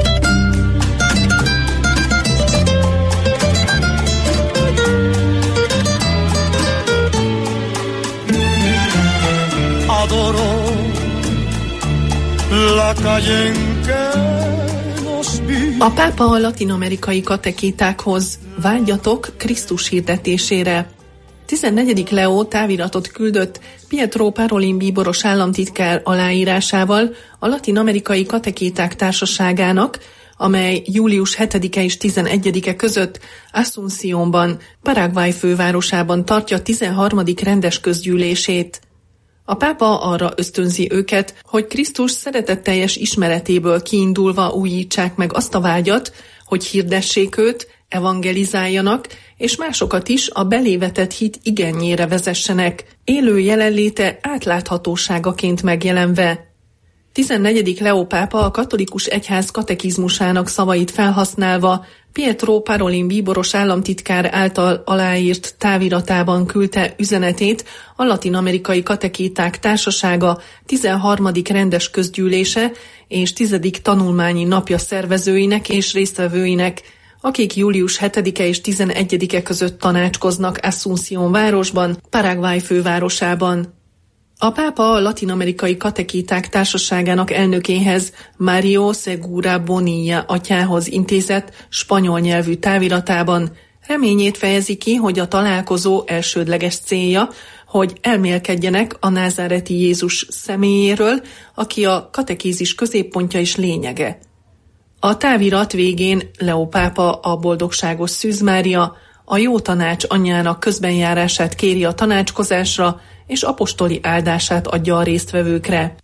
A pápa a latin-amerikai katekétákhoz: vágyatok Krisztus hirdetésére. 14. Leó táviratot küldött Pietro Parolin bíboros államtitkár aláírásával a latin-amerikai katekéták társaságának, amely július 7-e és 11-e között Asunciónban, Paraguay fővárosában tartja 13. rendes közgyűlését. A pápa arra ösztönzi őket, hogy Krisztus szeretetteljes ismeretéből kiindulva újítsák meg azt a vágyat, hogy hirdessék őt, evangelizáljanak, és másokat is a belévetett hit igennyére vezessenek, élő jelenléte átláthatóságaként megjelenve. 14. Leó pápa a katolikus egyház katekizmusának szavait felhasználva Pietro Parolin bíboros államtitkár által aláírt táviratában küldte üzenetét a latin-amerikai katekéták társasága 13. rendes közgyűlése és 10. tanulmányi napja szervezőinek és résztvevőinek, akik július 7-e és 11-e között tanácskoznak Asunción városban, Paraguay fővárosában. A pápa a latin-amerikai katekéták társaságának elnökéhez, Mario Segura Bonilla atyához intézett spanyol nyelvű táviratában reményét fejezi ki, hogy a találkozó elsődleges célja, hogy elmélkedjenek a názáreti Jézus személyéről, aki a katekézis középpontja és lényege. A távirat végén Leó pápa a boldogságos Szűz Mária, a jó tanács anyjának közbenjárását kéri a tanácskozásra, és apostoli áldását adja a résztvevőkre.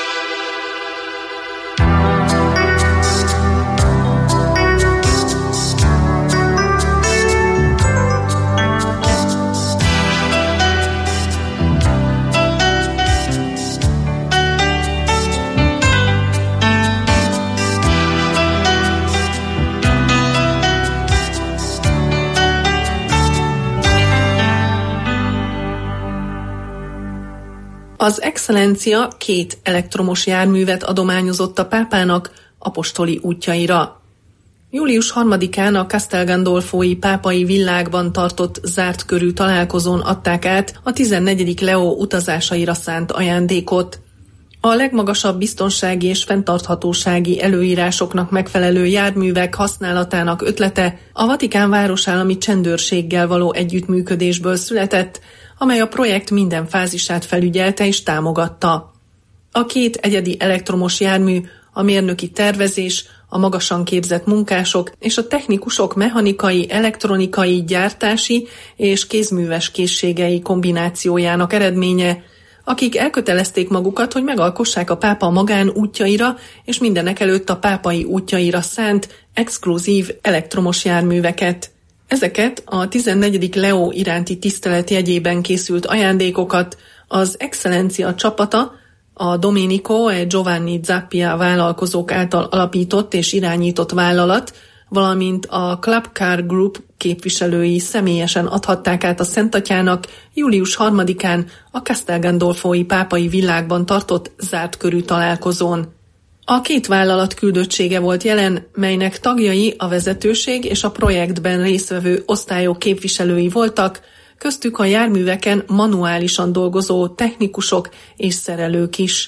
Az Excellencia 2 elektromos járművet adományozott a pápának apostoli útjaira. Július 3-án a Castel Gandolfoi pápai villákban tartott zárt körű találkozón adták át a 14. Leó utazásaira szánt ajándékot. A legmagasabb biztonsági és fenntarthatósági előírásoknak megfelelő járművek használatának ötlete a Vatikán városállami csendőrséggel való együttműködésből született, amely a projekt minden fázisát felügyelte és támogatta. A két egyedi elektromos jármű, a mérnöki tervezés, a magasan képzett munkások és a technikusok mechanikai, elektronikai, gyártási és kézműves készségei kombinációjának eredménye, akik elkötelezték magukat, hogy megalkossák a pápa magán útjaira és mindenekelőtt a pápai útjaira szánt exkluzív elektromos járműveket. Ezeket a 14. Leó iránti tisztelet jegyében készült ajándékokat az Excellencia csapata, a Domenico e Giovanni Zappia vállalkozók által alapított és irányított vállalat, valamint a Club Car Group képviselői személyesen adhatták át a Szentatyának július 3-án a Castel Gandolfoi pápai villákban tartott zárt körű találkozón. A két vállalat küldöttsége volt jelen, melynek tagjai a vezetőség és a projektben résztvevő osztályok képviselői voltak, köztük a járműveken manuálisan dolgozó technikusok és szerelők is.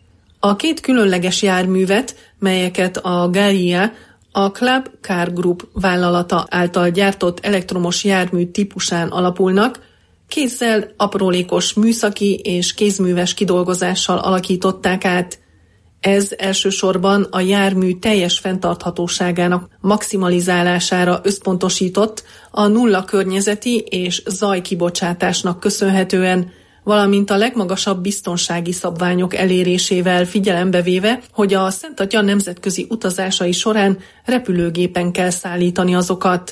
A két különleges járművet, melyeket a Galia, a Club Car Group vállalata által gyártott elektromos jármű típusán alapulnak, kézzel, aprólékos műszaki és kézműves kidolgozással alakították át. Ez elsősorban a jármű teljes fenntarthatóságának maximalizálására összpontosított a nulla környezeti és zajkibocsátásnak köszönhetően, valamint a legmagasabb biztonsági szabványok elérésével figyelembe véve, hogy a Szent Atya nemzetközi utazásai során repülőgépen kell szállítani azokat.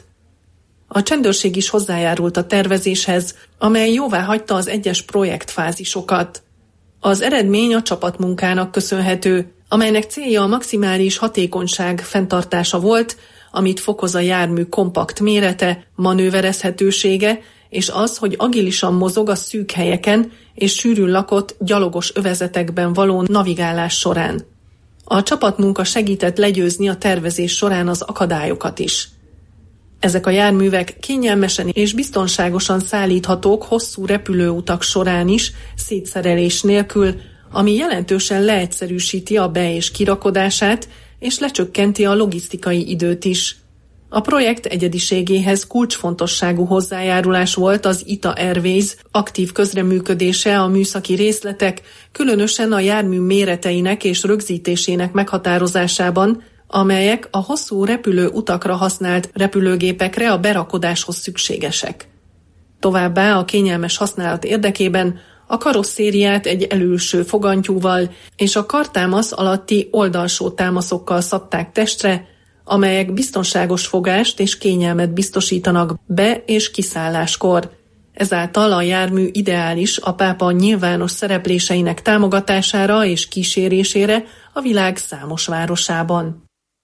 A csendőrség is hozzájárult a tervezéshez, amely jóváhagyta az egyes projektfázisokat. Az eredmény a csapatmunkának köszönhető, amelynek célja a maximális hatékonyság fenntartása volt, amit fokoz a jármű kompakt mérete, manőverezhetősége, és az, hogy agilisan mozog a szűk helyeken és sűrűn lakott gyalogos övezetekben való navigálás során. A csapatmunka segített legyőzni a tervezés során az akadályokat is. Ezek a járművek kényelmesen és biztonságosan szállíthatók hosszú repülőutak során is, szétszerelés nélkül, ami jelentősen leegyszerűsíti a be- és kirakodását, és lecsökkenti a logisztikai időt is. A projekt egyediségéhez kulcsfontosságú hozzájárulás volt az ITA Airways aktív közreműködése a műszaki részletek, különösen a jármű méreteinek és rögzítésének meghatározásában, amelyek a hosszú repülő utakra használt repülőgépekre a berakodáshoz szükségesek. Továbbá a kényelmes használat érdekében a karosszériát egy elülső fogantyúval és a kartámasz alatti oldalsó támaszokkal szabták testre, amelyek biztonságos fogást és kényelmet biztosítanak be- és kiszálláskor. Ezáltal a jármű ideális a pápa nyilvános szerepléseinek támogatására és kísérésére a világ számos városában.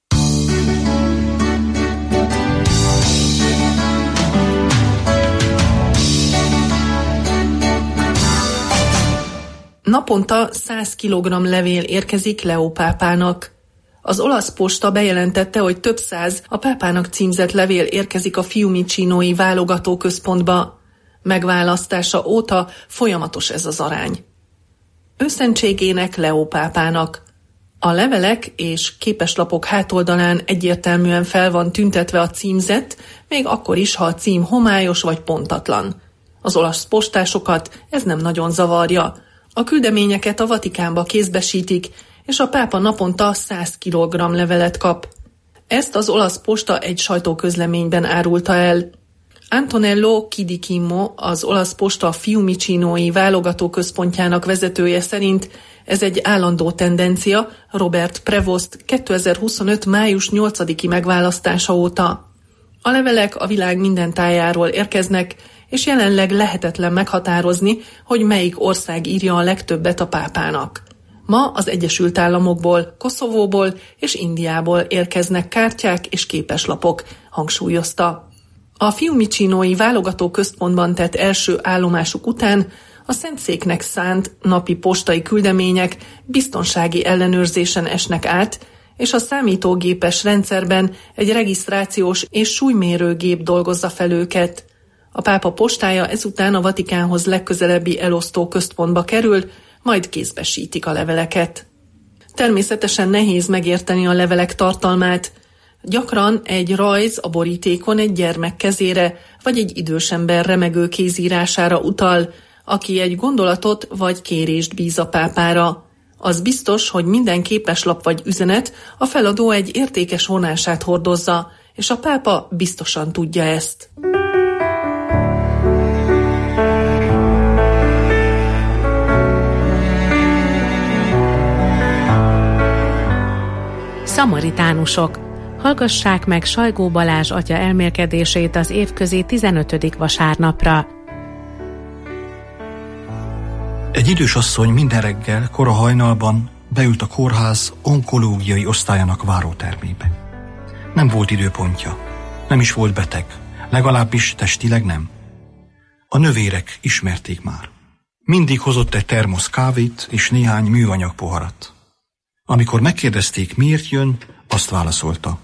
Naponta 100 kg levél érkezik Leó pápának. Az olasz posta bejelentette, hogy több száz a pápának címzett levél érkezik a Fiumicinói válogatóközpontba. Megválasztása óta folyamatos ez az arány. Őszentségének Leó pápának. A levelek és képeslapok hátoldalán egyértelműen fel van tüntetve a címzet, még akkor is, ha a cím homályos vagy pontatlan. Az olasz postásokat ez nem nagyon zavarja. A küldeményeket a Vatikánba kézbesítik, és a pápa naponta 100 kg levelet kap. Ezt az olasz posta egy sajtóközleményben árulta el. Antonello Kidikimmo, az olasz posta Fiumicinói válogatóközpontjának vezetője szerint ez egy állandó tendencia Robert Prevost 2025. május 8-i megválasztása óta. A levelek a világ minden tájáról érkeznek, és jelenleg lehetetlen meghatározni, hogy melyik ország írja a legtöbbet a pápának. Ma az Egyesült Államokból, Koszovóból és Indiából érkeznek kártyák és képeslapok, hangsúlyozta. A Fiumicinói válogatóközpontban tett első állomásuk után a Szentszéknek szánt napi postai küldemények biztonsági ellenőrzésen esnek át, és a számítógépes rendszerben egy regisztrációs és súlymérőgép dolgozza fel őket. A pápa postája ezután a Vatikánhoz legközelebbi elosztó központba kerül, majd kézbesítik a leveleket. Természetesen nehéz megérteni a levelek tartalmát. Gyakran egy rajz a borítékon egy gyermek kezére, vagy egy idős ember remegő kézírására utal, aki egy gondolatot vagy kérést bíz a pápára. Az biztos, hogy minden képeslap vagy üzenet a feladó egy értékes vonását hordozza, és a pápa biztosan tudja ezt. Szamaritánusok. Hallgassák meg Sajgó Balázs atya elmélkedését az évközi 15. vasárnapra. Egy idős asszony minden reggel, kora hajnalban beült a kórház onkológiai osztályának várótermébe. Nem volt időpontja, nem is volt beteg, legalábbis testileg nem. A nővérek ismerték már. Mindig hozott egy termosz kávét és néhány műanyag poharat. Amikor megkérdezték, miért jön, azt válaszolta: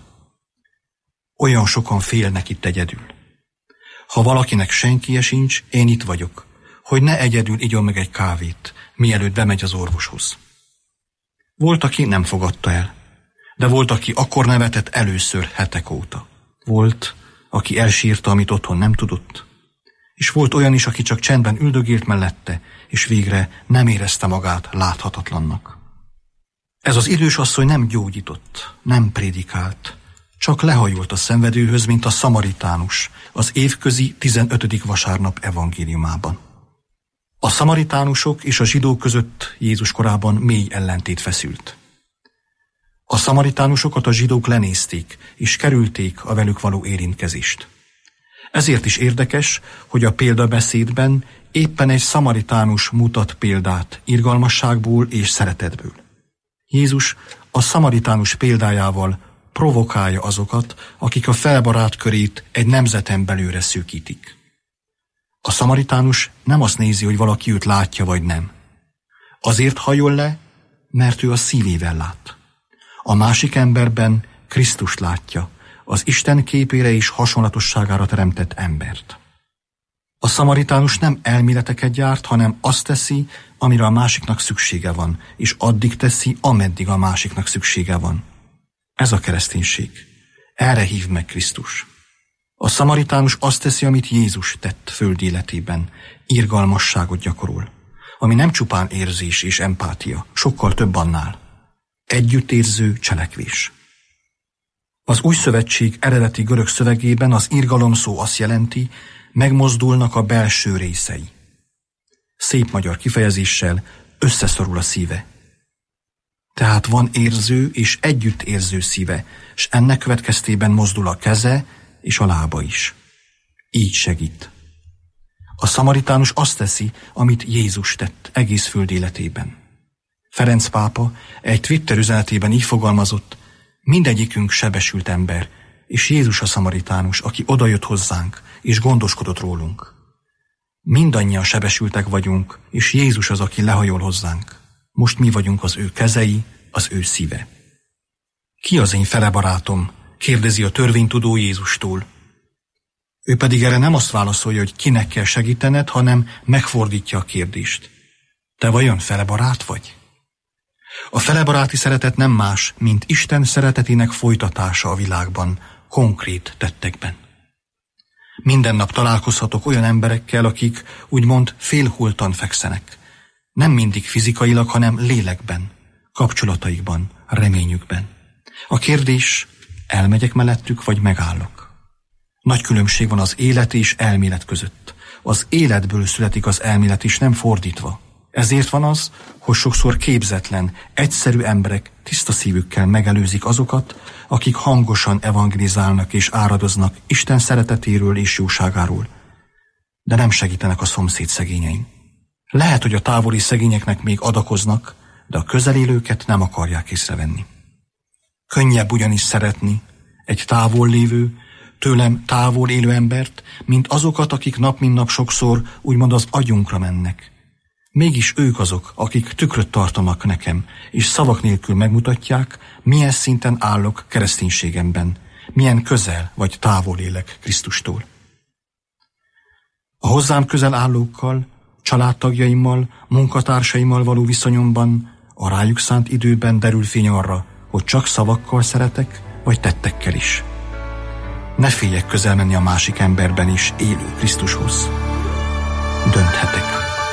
olyan sokan félnek itt egyedül. Ha valakinek senkie sincs, én itt vagyok, hogy ne egyedül igyon meg egy kávét, mielőtt bemegy az orvoshoz. Volt, aki nem fogadta el, de volt, aki akkor nevetett először hetek óta. Volt, aki elsírta, amit otthon nem tudott, és volt olyan is, aki csak csendben üldögélt mellette, és végre nem érezte magát láthatatlannak. Ez az idős asszony nem gyógyított, nem prédikált, csak lehajolt a szenvedőhöz, mint a szamaritánus az évközi 15. vasárnap evangéliumában. A szamaritánusok és a zsidók között Jézus korában mély ellentét feszült. A szamaritánusokat a zsidók lenézték, és kerülték a velük való érintkezést. Ezért is érdekes, hogy a példabeszédben éppen egy szamaritánus mutat példát irgalmasságból és szeretetből. Jézus a szamaritánus példájával provokálja azokat, akik a felbarát körét egy nemzeten belőle szűkítik. A szamaritánus nem azt nézi, hogy valaki őt látja vagy nem. Azért hajol le, mert ő a szívével lát. A másik emberben Krisztust látja, az Isten képére és hasonlatosságára teremtett embert. A szamaritánus nem elméleteket gyárt, hanem azt teszi, amire a másiknak szüksége van, és addig teszi, ameddig a másiknak szüksége van. Ez a kereszténység. Erre hív meg Krisztus. A szamaritánus azt teszi, amit Jézus tett földi életében, irgalmasságot gyakorol, ami nem csupán érzés és empátia, sokkal több annál. Együttérző cselekvés. Az Új Szövetség eredeti görög szövegében az irgalom szó azt jelenti, megmozdulnak a belső részei. Szép magyar kifejezéssel összeszorul a szíve. Tehát van érző és együttérző szíve, és ennek következtében mozdul a keze és a lába is. Így segít. A szamaritánus azt teszi, amit Jézus tett egész föld életében. Ferenc pápa egy Twitter üzenetében így fogalmazott: mindegyikünk sebesült ember, és Jézus a szamaritánus, aki odajött hozzánk, és gondoskodott rólunk. Mindannyian sebesültek vagyunk, és Jézus az, aki lehajol hozzánk. Most mi vagyunk az ő kezei, az ő szíve. Ki az én felebarátom? Kérdezi a törvénytudó Jézustól. Ő pedig erre nem azt válaszolja, hogy kinek kell segítened, hanem megfordítja a kérdést. Te vajon felebarát vagy? A felebaráti szeretet nem más, mint Isten szeretetének folytatása a világban, konkrét tettekben. Minden nap találkozhatok olyan emberekkel, akik úgymond félholtan fekszenek. Nem mindig fizikailag, hanem lélekben, kapcsolataikban, reményükben. A kérdés, elmegyek mellettük, vagy megállok? Nagy különbség van az élet és elmélet között. Az életből születik az elmélet is, nem fordítva. Ezért van az, hogy sokszor képzetlen, egyszerű emberek tiszta szívükkel megelőzik azokat, akik hangosan evangelizálnak és áradoznak Isten szeretetéről és jóságáról, de nem segítenek a szomszéd szegényein. Lehet, hogy a távoli szegényeknek még adakoznak, de a közelélőket nem akarják észrevenni. Könnyebb ugyanis szeretni egy távol lévő, tőlem távol élő embert, mint azokat, akik nap mint nap sokszor úgymond az agyunkra mennek. Mégis ők azok, akik tükröt tartanak nekem, és szavak nélkül megmutatják, milyen szinten állok kereszténységemben, milyen közel vagy távol élek Krisztustól. A hozzám közel állókkal, családtagjaimmal, munkatársaimmal való viszonyomban a rájuk szánt időben derül fény arra, hogy csak szavakkal szeretek, vagy tettekkel is. Ne féljek közel menni a másik emberben is élő Krisztushoz. Dönthetek.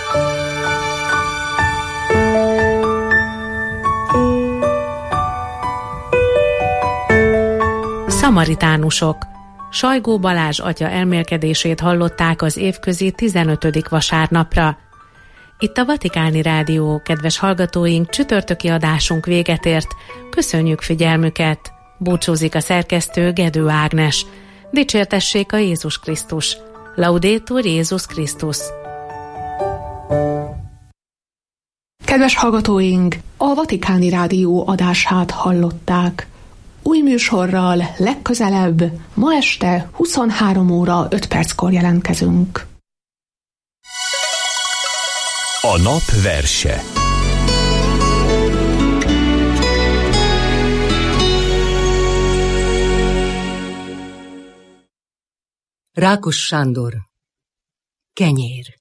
Szamaritánusok. Sajgó Balázs atya elmélkedését hallották az évközi 15. vasárnapra. Itt a Vatikáni Rádió, kedves hallgatóink, csütörtöki adásunk véget ért. Köszönjük figyelmüket! Búcsúzik a szerkesztő, Gedő Ágnes. Dicsértessék a Jézus Krisztus! Laudetur Jézus Krisztus! Kedves hallgatóink, a Vatikáni Rádió adását hallották. Új műsorral legközelebb ma este 23 óra 5 perckor jelentkezünk. A nap verse. Rákos Sándor. Kenyér.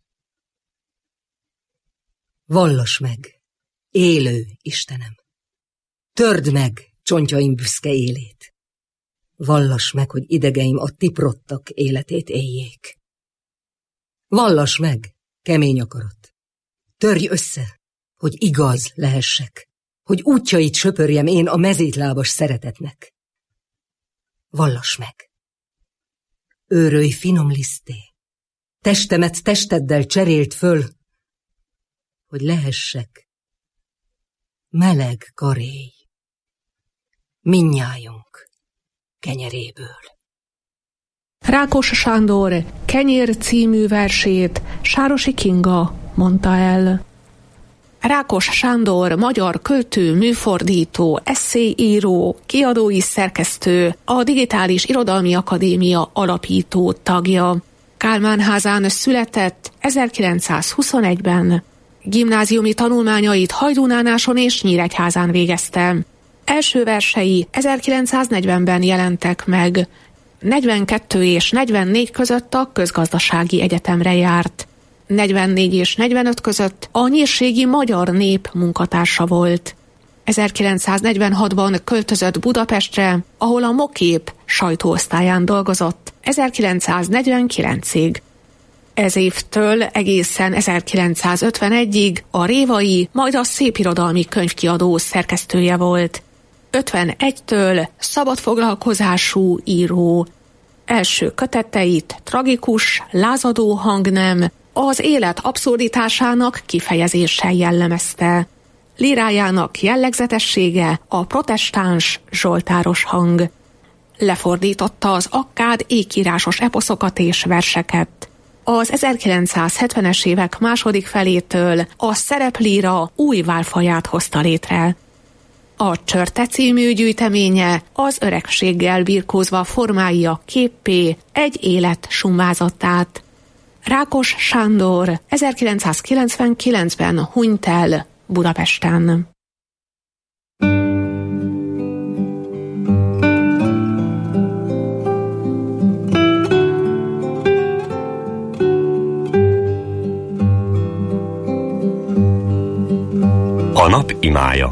Vallass meg, élő Istenem. Törd meg csontjaim büszke élét. Vallass meg, hogy idegeim a tiprottak életét éljék. Vallass meg, kemény akarat. Törj össze, hogy igaz lehessek, hogy útjait söpörjem én a mezítlábas szeretetnek. Vallass meg. Őrölj finom liszté, testemet testeddel cserélt föl, hogy lehessek meleg karéj, mindnyájunk kenyeréből. Rákos Sándor Kenyér című versét Sárosi Kinga mondta el. Rákos Sándor magyar költő, műfordító, esszéíró, kiadói szerkesztő, a Digitális Irodalmi Akadémia alapító tagja. Kálmán-házán született 1921-ben. Gimnáziumi tanulmányait Hajdúnánáson és Nyíregyházán végezte. Első versei 1940-ben jelentek meg. 42 és 44 között a Közgazdasági Egyetemre járt. 44 és 45 között a Nyírségi Magyar Nép munkatársa volt. 1946-ban költözött Budapestre, ahol a Mokép sajtóosztályán dolgozott 1949-ig. Ez évtől egészen 1951-ig a Révai, majd a Szépirodalmi Könyvkiadó szerkesztője volt. 51-től szabadfoglalkozású író. Első köteteit tragikus, lázadó hangnem, az élet abszurditásának kifejezéssel jellemezte. Lírájának jellegzetessége a protestáns, zsoltáros hang. Lefordította az akkád ékírásos eposzokat és verseket. Az 1970-es évek második felétől a szereplíra új válfaját hozta létre. A Csörte című gyűjteménye az öregséggel birkózva formálja képpé egy élet summázatát. Rákos Sándor 1999-ben hunyt el Budapesten. A nap imája.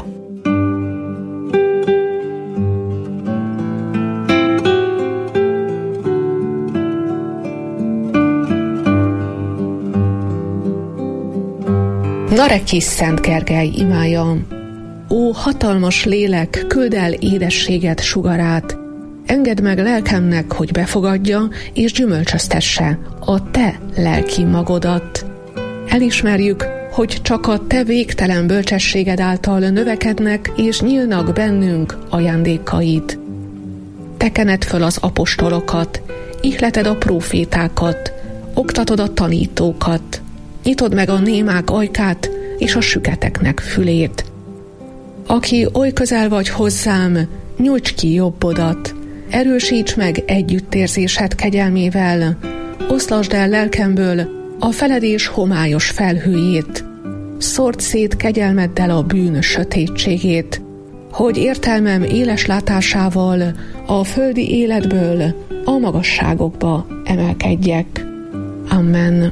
Nareki Szent Gergely imája. Ó, hatalmas lélek, küldd el édességet sugarát, engedd meg lelkemnek, hogy befogadja és gyümölcsöztesse a te lelki magodat. Elismerjük, hogy csak a te végtelen bölcsességed által növekednek és nyílnak bennünk ajándékaid. Te kened föl az apostolokat, ihleted a prófétákat, oktatod a tanítókat, nyitod meg a némák ajkát és a süketeknek fülét. Aki oly közel vagy hozzám, nyújts ki jobbodat, erősíts meg együttérzésed kegyelmével, oszlasd el lelkemből a feledés homályos felhőjét, szórd szét kegyelmeddel a bűn sötétségét, hogy értelmem éles látásával a földi életből a magasságokba emelkedjek. Amen.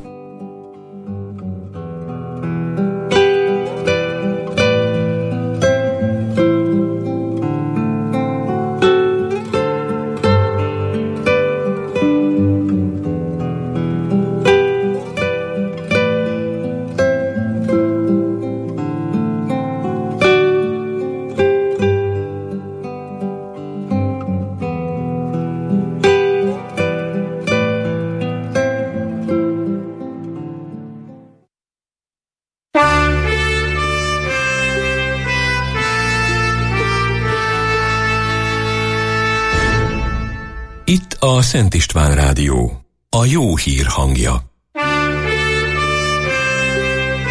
Itt a Szent István Rádió, a jó hír hangja.